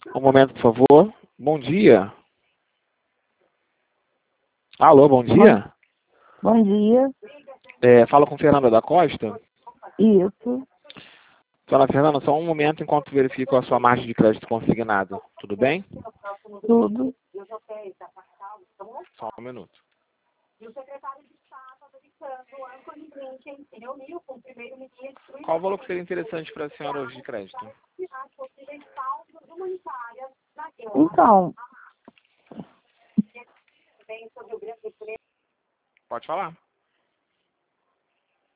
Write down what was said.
Um momento, por favor. Bom dia. Alô, bom dia. Bom dia. Fala com Fernanda da Costa. Isso. Dona Fernanda, só um momento enquanto verifico a sua margem de crédito consignado. Tudo bem? Tudo. Só um minuto. Qual o valor que seria interessante para a senhora hoje de crédito? Então, Pode falar.